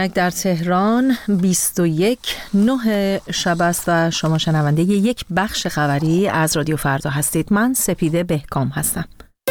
در تهران 21:09 شب است و شما شنونده یک بخش خبری از رادیو فردا هستید. من سپیده بهکام هستم.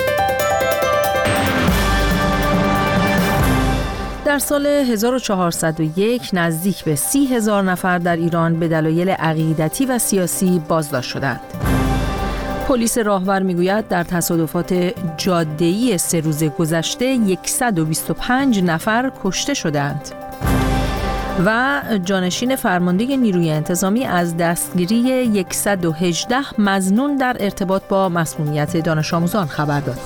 در سال 1401 نزدیک به 30,000 نفر در ایران به دلایل عقیدتی و سیاسی بازداشت شدند. پلیس راهور میگوید در تصادفات جاده‌ای 3 روز گذشته 125 نفر کشته شدند. و جانشین فرمانده نیروی انتظامی از دستگیری 118 مظنون در ارتباط با مسمومیت دانش آموزان خبر داد.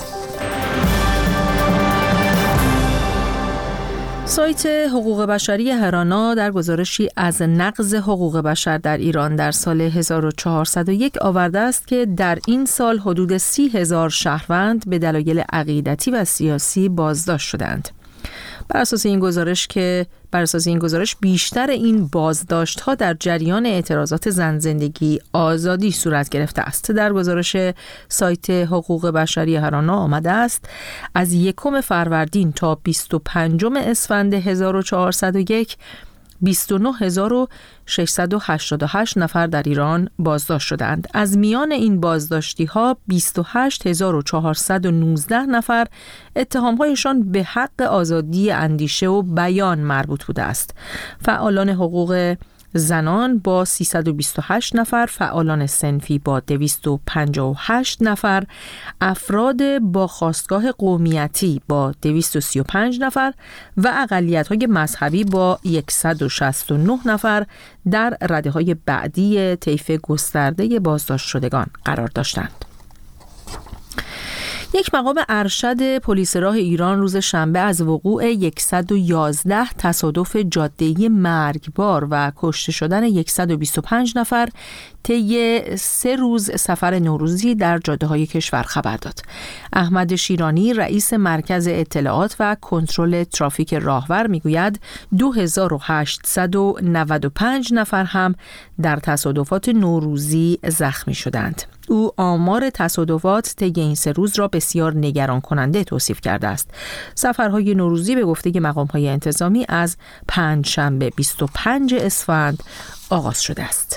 سایت حقوق بشری هرانا در گزارشی از نقض حقوق بشر در ایران در سال 1401 آورده است که در این سال حدود 30,000 شهروند به دلایل عقیدتی و سیاسی بازداشت شدند. بر اساس این گزارش بیشتر این بازداشت‌ها در جریان اعتراضات زن زندگی آزادی صورت گرفته است. در گزارش سایت حقوق بشری هرانا آمده است از 1 فروردین تا 25 اسفند 1401 29688 نفر در ایران بازداشت شدند. از میان این بازداشتی ها 28419 نفر اتهامهایشان به حق آزادی اندیشه و بیان مربوط بوده است. فعالان حقوق زنان با 328 نفر، فعالان صنفی با 258 نفر، افراد با خاستگاه قومیتی با 235 نفر و اقلیت‌های مذهبی با 169 نفر در رده‌های بعدی طیف گسترده بازداشت شدگان قرار داشتند. یک مقام ارشد پلیس راه ایران روز شنبه از وقوع 111 تصادف جاده‌ای مرگبار و کشته شدن 125 نفر طی 3 روز سفر نوروزی در جاده‌های کشور خبر داد. احمد شیرانی رئیس مرکز اطلاعات و کنترل ترافیک راهور میگوید 2895 نفر هم در تصادفات نوروزی زخمی شدند. او آمار تصادفات طی این 3 روز را بسیار نگران کننده توصیف کرده است. سفرهای نوروزی به گفته مقام‌های انتظامی از پنجشنبه 25 اسفند آغاز شده است.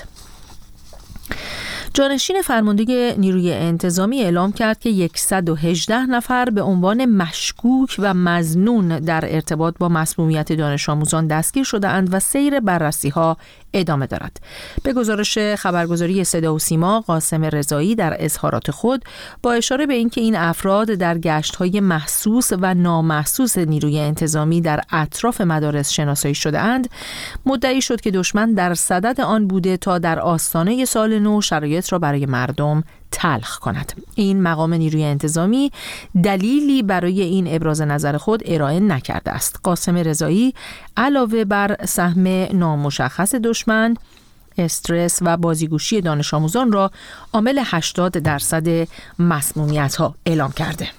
جانشین فرمانده نیروی انتظامی اعلام کرد که 118 نفر به عنوان مشکوک و مظنون در ارتباط با مسمومیت دانش آموزان دستگیر شده‌اند و سیر بررسی‌ها ادامه دارد. به گزارش خبرگزاری صدا و سیما، قاسم رضایی در اظهارات خود با اشاره به اینکه این افراد در گشت‌های محسوس و نامحسوس نیروی انتظامی در اطراف مدارس شناسایی شده‌اند، مدعی شد که دشمن در صدد آن بوده تا در آستانه سال نو شرایط را برای مردم تلخ کند. این مقام نیروی انتظامی دلیلی برای این ابراز نظر خود ارائه نکرده است. قاسم رضایی علاوه بر سهم نامشخص دشمن، استرس و بازیگوشی دانش آموزان را عامل 80% مسمومیت‌ها اعلام کرده.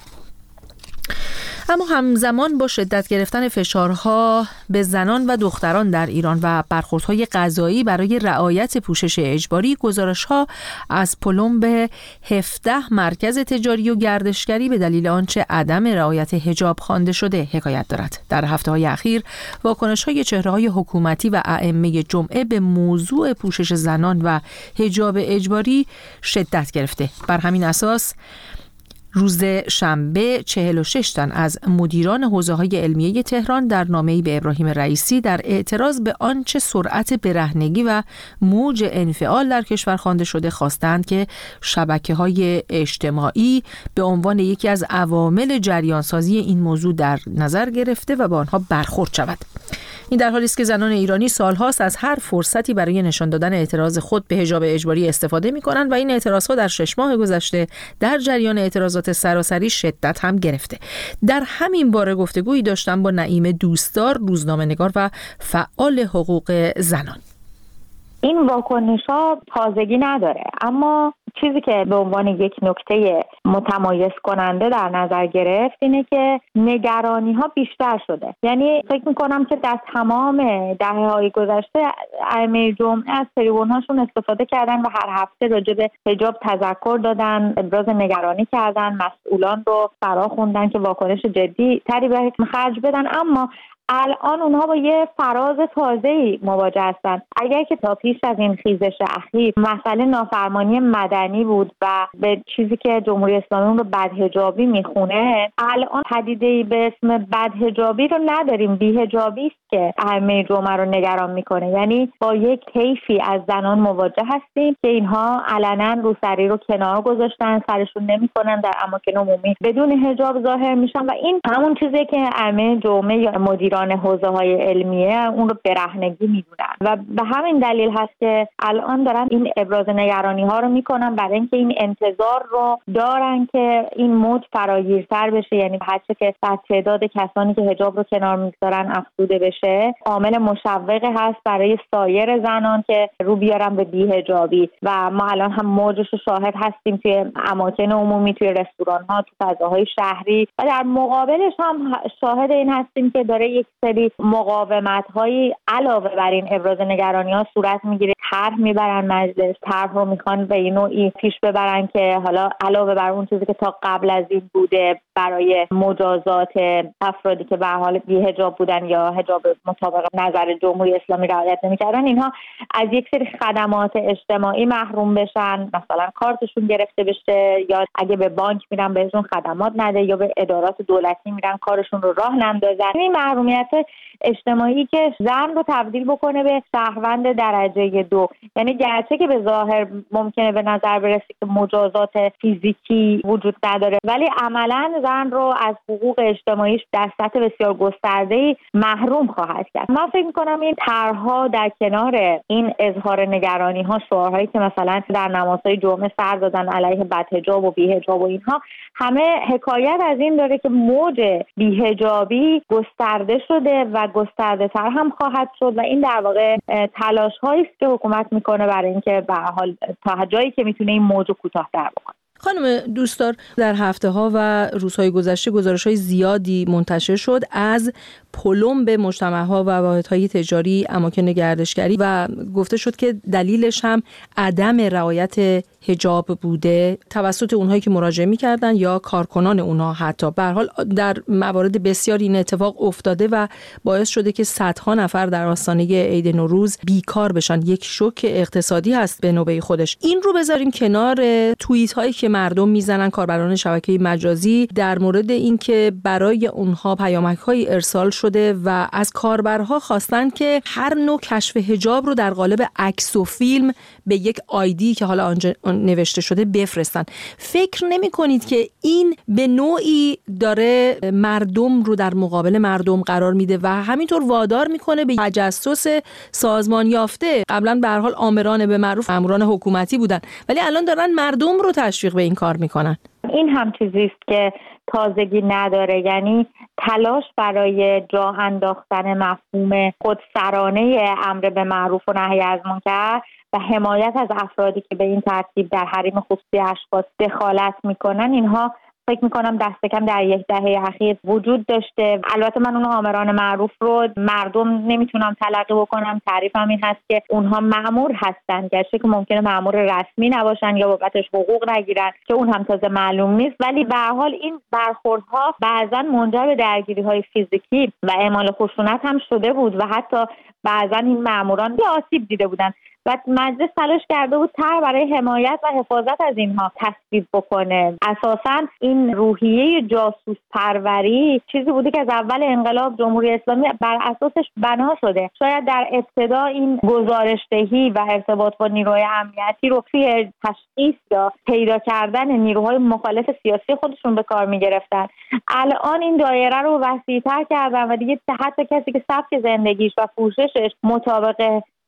اما همزمان با شدت گرفتن فشارها به زنان و دختران در ایران و برخوردهای قضایی برای رعایت پوشش اجباری، گزارش‌ها از پلمب 17 مرکز تجاری و گردشگری به دلیل آنچه عدم رعایت حجاب خوانده شده حکایت دارد. در هفته‌های اخیر واکنش‌های چهره‌های حکومتی و ائمه جمعه به موضوع پوشش زنان و حجاب اجباری شدت گرفته. بر همین اساس روز شنبه 46 تن از مدیران حوزه‌های علمیه تهران در نامه‌ای به ابراهیم رئیسی در اعتراض به آنچه سرعت برهنگی و موج انفعال در کشور خوانده شده خواستند که شبکه‌های اجتماعی به عنوان یکی از عوامل جریانسازی این موضوع در نظر گرفته و با آنها برخورد شود. این در حالی است که زنان ایرانی سالهاست از هر فرصتی برای نشان دادن اعتراض خود به حجاب اجباری استفاده می‌کنند و این اعتراضها در 6 ماه گذشته در جریان اعتراضات سراسری شدت هم گرفته. در همین باره گفتگویی داشتم با نعیم دوستدار، روزنامه‌نگار و فعال حقوق زنان. این واکنش‌ها تازگی نداره، اما چیزی که به عنوان یک نکته متمایز کننده در نظر گرفت اینه که نگرانی ها بیشتر شده. یعنی فکر میکنم که در تمام دهه‌های گذشته ائمه جمعه از تریبون‌هاشون استفاده کردن و هر هفته راجع به حجاب تذکر دادن، ابراز نگرانی کردن، مسئولان رو فرا خوندن که واکنش جدی تری به خرج بدن. اما الان اونها با یه فراز تازه‌ای مواجه هستن. اگر که تا پیش از این خیزش اخیر مسئله نافرمانی مدنی بود و به چیزی که جمهوری اسلامی اون رو بدحجابی میخونه، الان پدیده‌ای به اسم بدحجابی رو نداریم. بی‌حجابی است که ائمه جمعه رو نگران میکنه. یعنی با یک طیفی از زنان مواجه هستیم که اینها علنا روسری رو کنار گذاشتن، سرشون نمیکنن، در اماکن عمومی بدون حجاب ظاهر میشن و این همون چیزی که ائمه جمعه یا مدیران حوزه‌های علمیه اون رو برهنگی میدونن و به همین دلیل هست که الان دارن این ابراز نگرانی ها رو میکنن، برای اینکه این انتظار رو دارن که این موج فراگیرتر بشه. یعنی هرچه که تعداد کسانی که حجاب رو کنار میگذارن افزوده بشه، عامل مشوق هست برای سایر زنان که رو بیارن به بی‌حجابی و ما الان هم موجش رو شاهد هستیم توی اماکن عمومی، توی رستوران ها، توی فضاهای شهری و در مقابلش هم شاهد این هستیم که داره یک سری مقاومت‌هایی علاوه بر این ابراز نگرانی‌ها صورت میگیره. طرح میبرن مجلس، طرح رو میخوان به این نوعی پیش ببرن که حالا علاوه بر اون چیزی که تا قبل از این بوده برای مجازات افرادی که به حال بی‌حجاب بودن یا حجاب مطابق نظر جمهوری اسلامی رعایت نمی‌کردن، اینها از یک سری خدمات اجتماعی محروم بشن، مثلا کارتشون گرفته بشه یا اگه به بانک میرن بهشون خدمات نده یا به ادارات دولتی میرن کارشون رو راه نندازن. این محرومیت اجتماعی که زن رو تبدیل بکنه به شهروند درجه 2. یعنی گرچه که به ظاهر ممکنه به نظر برسه که مجازات فیزیکی وجود نداره، ولی عملاً زن رو از حقوق اجتماعیش در سطح بسیار گسترده‌ای محروم خواهد کرد. من فکر می‌کنم این طرح‌ها در کنار این اظهار نگرانی‌ها، شعارهایی که مثلا در نمازهای جمعه سر دادن علیه بدحجاب و بی‌حجاب و اینها، همه حکایت از این داره که موج بی‌حجابی گسترده شده و گسترده‌تر هم خواهد شد و این در واقع تلاش‌هایی است که حکومت میکنه برای اینکه به هر حال تا جایی که میتونه این موج رو کوتاه‌تر بکنه. خانم دوستدار، در هفته‌ها و روزهای گذشته گزارش‌های زیادی منتشر شد از پلم مجتمع‌ها و واحدهای تجاری، اماکن گردشگری و گفته شد که دلیلش هم عدم رعایت حجاب بوده توسط اونهایی که مراجعه می‌کردن یا کارکنان اونها. حتی به هر حال در موارد بسیاری این اتفاق افتاده و باعث شده که صدها نفر در آستانه عید نوروز بیکار بشن. یک شوک اقتصادی هست به نوبه خودش. این رو بذاریم کنار توییت‌هایی که مردم میزنن، کاربران شبکه مجازی، در مورد اینکه برای اونها پیامک‌های ارسال شده و از کاربرها خواستن که هر نوع کشف حجاب رو در قالب عکس و فیلم به یک آیدی که حالا آنجا نوشته شده بفرستن. فکر نمی کنید که این به نوعی داره مردم رو در مقابل مردم قرار میده و همینطور وادار میکنه به تجسس سازمان یافته؟ قبلا به هر حال آمران به معروف ماموران حکومتی بودن، ولی الان دارن مردم رو تشویق به این کار میکنن. این هم چیزی است که تازگی نداره. یعنی تلاش برای جا انداختن مفهوم خودسرانه امر به معروف و نهی از منکر و حمایت از افرادی که به این ترتیب در حریم خصوصی اشخاص دخالت میکنن، اینها فکر میکنم دست کم در یک دهه اخیر وجود داشته. البته من اون آمران معروف رو مردم نمیتونم تلقی بکنم، تعریفم این هست که اونها مأمور هستن، گرچه که ممکنه مأمور رسمی نباشن یا بابتش حقوق نگیرن که اون هم تازه معلوم نیست، ولی به هر حال این برخوردها بعضا منجر به درگیری‌های فیزیکی و اعمال خشونت هم شده بود و حتی بعضا این مأموران آسیب دیده بودن و مجلس تلاش کرده بود طرح برای حمایت و حفاظت از اینها تصویب بکنه. اساساً این روحیه جاسوس پروری چیزی بوده که از اول انقلاب جمهوری اسلامی بر اساسش بنا شده. شاید در ابتدا این گزارش‌دهی و ارتباط با نیروهای امنیتی رو توی تشخیص یا پیدا کردن نیروهای مخالف سیاسی خودشون به کار می‌گرفتن. الان این دایره رو وسیع‌تر کردن و دیگه حتی کسی که سبک زندگیش و پوششش مطابق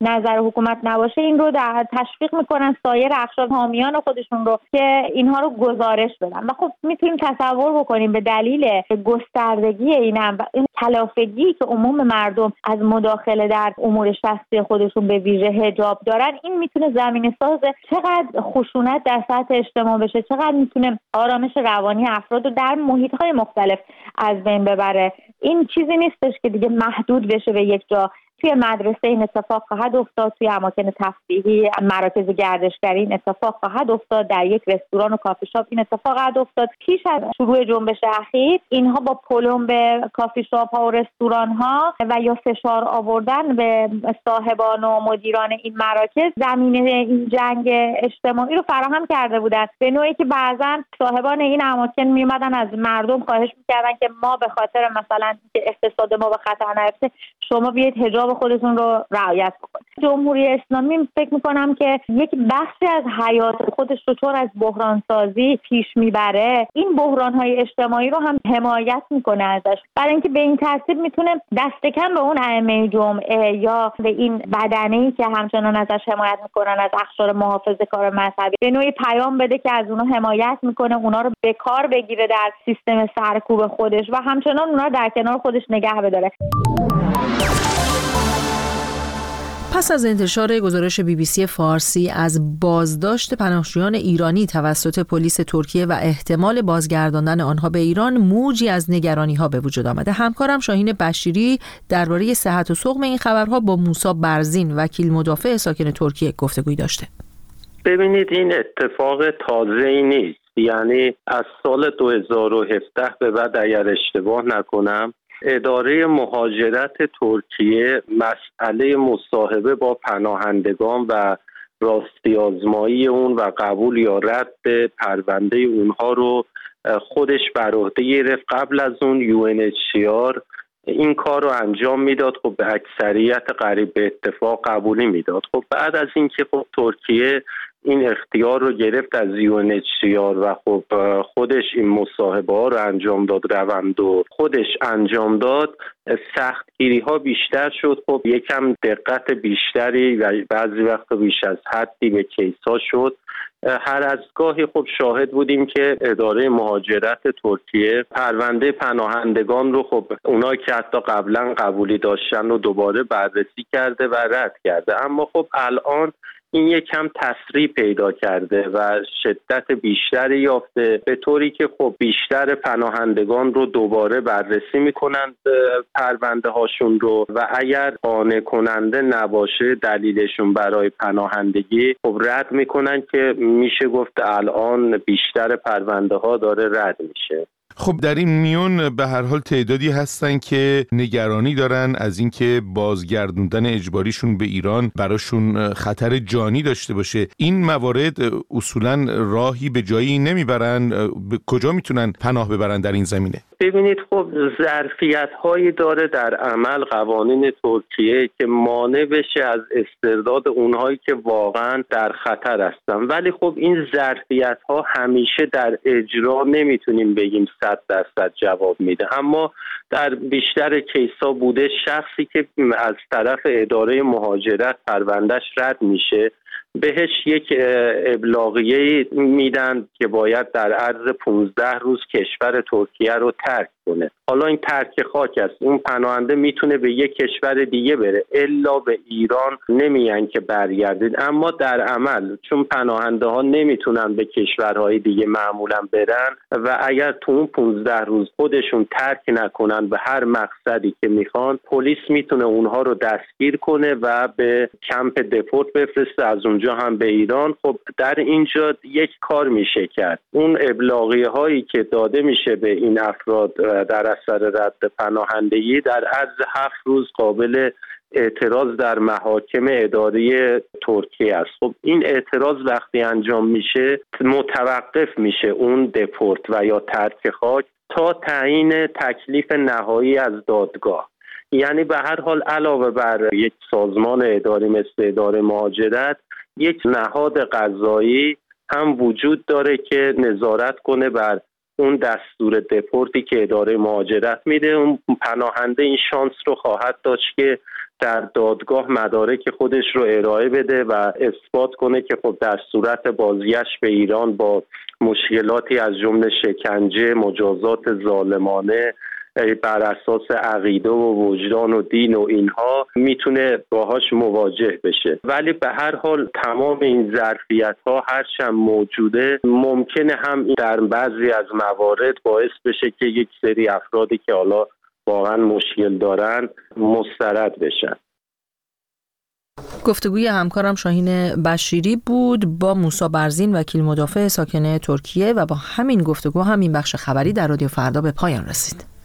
نظر حکومت نباشه این رو در تشویق میکنن سایر اقشار حامیان خودشون رو که اینها رو گزارش بدن. و خب میتونیم تصور بکنیم به دلیل گستردگی این کلافگی که عموم مردم از مداخله در امور شخصی خودشون به ویژه حجاب دارن، این میتونه زمینه ساز چقدر خشونت در سطح اجتماع بشه، چقدر میتونه آرامش روانی افراد رو در محیط‌های مختلف از بین ببره. این چیزی نیستش که دیگه محدود بشه به یک جا. توی مدرسه این اتفاق خواهد افتاد، توی اماکن تفریحی، مراکز گردشگری این اتفاق خواهد افتاد، در یک رستوران و کافی شاپ این اتفاق خواهد افتاد. پیش از شروع جنبش اخیر اینها با پلم به کافی شاپ ها و رستوران ها و یا فشار آوردن به صاحبان و مدیران این مراکز زمینه این جنگ اجتماعی رو فراهم کرده بودند، به نوعی که بعضا صاحبان این اماکن میومدن از مردم خواهش میکردن که ما به خاطر مثلا که اقتصاد ما به خطر نیفته شما بیاید حجاب خودتون رو رعایت بکنید. جمهوری اسلامی فکر میکنم که یک بخشی از حیات خودش رو چون از بحران سازی پیش میبره، این بحران های اجتماعی رو هم حمایت میکنه ازش، برای اینکه به این ترتیب میتونه دست کم به اون ائمه جمعه یا به این بدنه‌ای که همچنان ازش حمایت میکنن از اقشار محافظه‌کار مذهبی به نوعی پیام بده که از اونها حمایت میکنه، اونا رو به کار بگیره در سیستم سرکوب خودش و همچنان اونا رو در کنار خودش نگه بداره. پس از انتشار گزارش BBC فارسی از بازداشت پناهجویان ایرانی توسط پلیس ترکیه و احتمال بازگرداندن آنها به ایران، موجی از نگرانی‌ها به وجود آمده. همکارم شاهین بشیری درباره صحت و سقم این خبرها با موسی برزین، وکیل مدافع ساکن ترکیه، گفتگویی داشته. ببینید این اتفاق تازه‌ای نیست، یعنی از سال 2017 به بعد اگر اشتباه نکنم اداره مهاجرت ترکیه مسئله مصاحبه با پناهندگان و راستی آزمایی اون و قبول یا رد پرونده اونها رو خودش بر عهده گرفت. قبل از اون UNHCR این کار رو انجام میداد، خب به اکثریت قریب به اتفاق قبولی میداد. خب بعد از اینکه خب ترکیه این اختیار رو گرفت از UNHCR و خب خودش این مصاحبه ها رو انجام داد، روند و خودش انجام داد، سختگیری ها بیشتر شد. خب یکم دقت بیشتری و بعضی وقت بیش از حدی به کیس ها شد. هر از گاهی خب شاهد بودیم که اداره مهاجرت ترکیه پرونده پناهندگان رو خب اونایی که حتی قبلا قبولی داشتن رو دوباره بررسی کرده و رد کرده، اما خب الان این یکم تسریع پیدا کرده و شدت بیشتری یافته، به طوری که خب بیشتر پناهندگان رو دوباره بررسی میکنند پرونده هاشون رو و اگر قانع کننده نباشه دلیلشون برای پناهندگی خب رد میکنن، که میشه گفت الان بیشتر پرونده ها داره رد میشه. خب در این میون به هر حال تعدادی هستن که نگرانی دارن از اینکه بازگردوندن اجباریشون به ایران براشون خطر جانی داشته باشه. این موارد اصولا راهی به جایی نمیبرن، به کجا میتونن پناه ببرن در این زمینه؟ ببینید خب ظرفیت هایی داره در عمل قوانین ترکیه که مانع بشه از استرداد اونهایی که واقعا در خطر هستن، ولی خب این ظرفیت ها همیشه در اجرا نمیتونیم بگیم 100% جواب میده، اما در بیشتر کیسا بوده شخصی که از طرف اداره مهاجرت پروندهش رد میشه بهش یک ابلاغیه میدن که باید در عرض 15 روز کشور ترکیه رو ترک کنه. حالا این ترک خاک است، اون پناهنده میتونه به یک کشور دیگه بره، الا به ایران نمیگن که برگردید. اما در عمل چون پناهنده ها نمیتونن به کشورهای دیگه معمولا برن و اگر تو اون 15 روز خودشون ترک نکنن به هر مقصدی که میخوان، پلیس میتونه اونها رو دستگیر کنه و به کمپ دپورت بفرسته، از اونجا هم به ایران. خب در اینجا یک کار میشه کرد، اون ابلاغیه هایی که داده میشه به این افراد در اثر رد پناهندگی در عرض 7 روز قابل اعتراض در محاکم اداری ترکیه است. خب این اعتراض وقتی انجام میشه متوقف میشه اون دپورت و یا ترک خاک تا تعیین تکلیف نهایی از دادگاه. یعنی به هر حال علاوه بر یک سازمان اداری مثل اداره مهاجرت، یک نهاد قضایی هم وجود داره که نظارت کنه بر اون دستور دپورتی که اداره مهاجرت میده. اون پناهنده این شانس رو خواهد داشت که در دادگاه مدارک خودش رو ارائه بده و اثبات کنه که خب در صورت بازگشت به ایران با مشکلاتی از جمله شکنجه، مجازات ظالمانه بر اساس عقیده و وجدان و دین و اینها میتونه باهاش مواجه بشه. ولی به هر حال تمام این ظرفیت‌ها هرچند موجوده، ممکنه هم در بعضی از موارد باعث بشه که یک سری افرادی که حالا واقعا مشکل دارن مسترد بشن. گفتگوی همکارم شاهین بشیری بود با موسی برزین، وکیل مدافع ساکن ترکیه، و با همین گفتگو همین بخش خبری در رادیو فردا به پایان رسید.